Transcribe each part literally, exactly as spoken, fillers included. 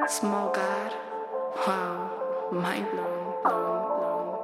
Small God. Wow. Mind blown, blown, blown,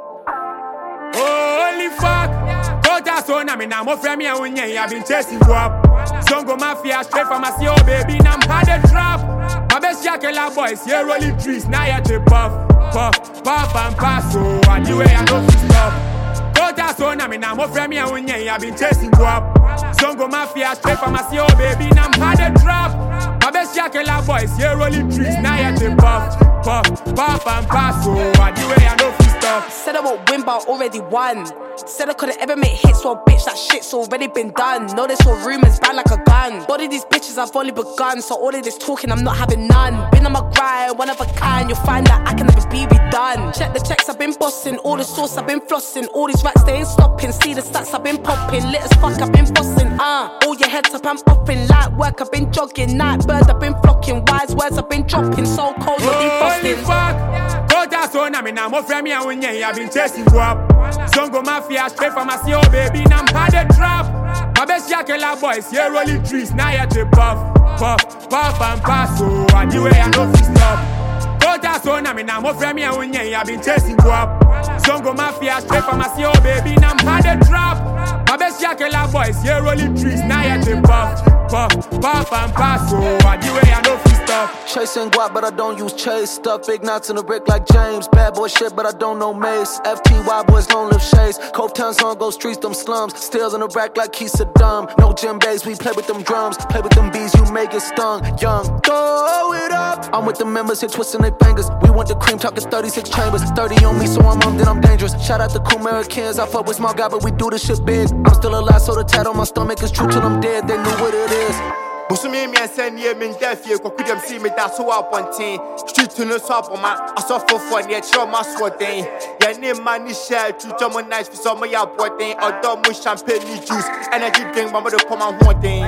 blown. Holy fuck. Kota so na me na mo frame ya unye. I've been chasing you up. Zongo mafia straight from my C O baby. Nam had a trap. My best yakela boys here rolling trees. Now you to puff, puff, puff and pass. So and the way I know to stop. Kota so na me na mo frame ya unye. I've been chasing you up. Zongo mafia straight from my C O baby. Nam had a trap. My best yakela boys here rolling trees. Now you to puff, puff, puff and pass. So and the way I know to stop. Said I won't win, but I already won. Said I couldn't ever make hits, well bitch, that shit's already been done. Know this all rumors, bad like a gun. Body these bitches, I've only begun. So all of this talking, I'm not having none. Been on my grind, one of a kind. You'll find that I can never be redone. Check the checks, I've been bossing. All the sauce, I've been flossing. All these racks, they ain't stopping. See the stats, I've been popping. Lit as fuck, I've been bossing. Uh, all your heads up, I'm popping. Light work, I've been jogging. Night bird, I've been flocking. Wise words, I've been dropping. So cold, you're Holy defrosting. fuck. Kota so na me na mo frame ya unye. I've been chasing you up. Zongo mafia straight from my C O baby. Nam had a trap. My best yakela boys here rolling trees. Now you to puff, puff, puff and pass. So and the way I know to stop. Kota so na me na mo frame ya unye. I've been chasing you up. Zongo mafia straight from my C O baby. Nam had a trap. My best yakela boys here rolling trees. Now you to puff, puff, puff and pass. So and the way I know to stop. Chasing guap, but I don't use chase. Stuff big knots in the brick like James. Bad boy shit, but I don't know Mace. F T Y boys don't live shades. Cope Town song go streets, them slums. Stills in the rack like he's Saddam. No gym bass, we play with them drums. Play with them bees, you make it stung. Young, throw it up. I'm with the members here twisting their fingers. We want the cream, talking thirty-six chambers. thirty on me, so I'm on, then I'm dangerous. Shout out to cool Americans. I fuck with small guy, but we do this shit big. I'm still alive, so the tat on my stomach is true till I'm dead. They know what it is. Busumi me and send ye min deafy, could them see me that's so up on teen. Street to no swap on my I saw for fun yet show my sword thing. Your name money share to German nice for some of your thing or dumb with champagne juice. Energy drink, mama to come and one thing.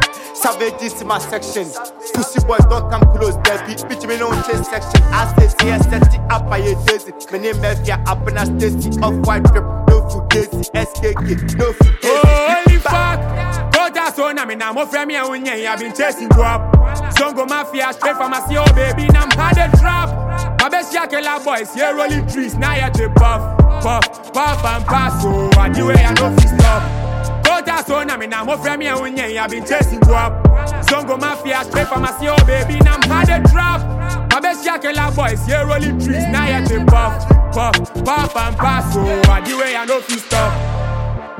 Savages in my section. Pussy boy don't come close, baby. Bitch me no chase section. I say see I set it up by your daisy. My name Mafia up and I Stacy. Off white trip, no fugazi. S K K, no fugazi. Holy fuck. Kota so na me na mo frame ya unye. I've been chasing you up. Zongo mafia straight from my C O baby. Nam had a trap. My best yakela boys here rolling trees. Now you to puff, puff, puff and pass. So and the way I know to stop. Kota so na me na mo frame ya unye. I've been chasing you up. Zongo mafia straight from my C O baby. Nam had a trap. My best yakela boys here rolling trees. Now you to puff, puff, puff and pass. So and the way I know to stop.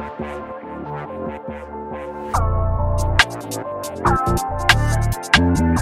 Thank you.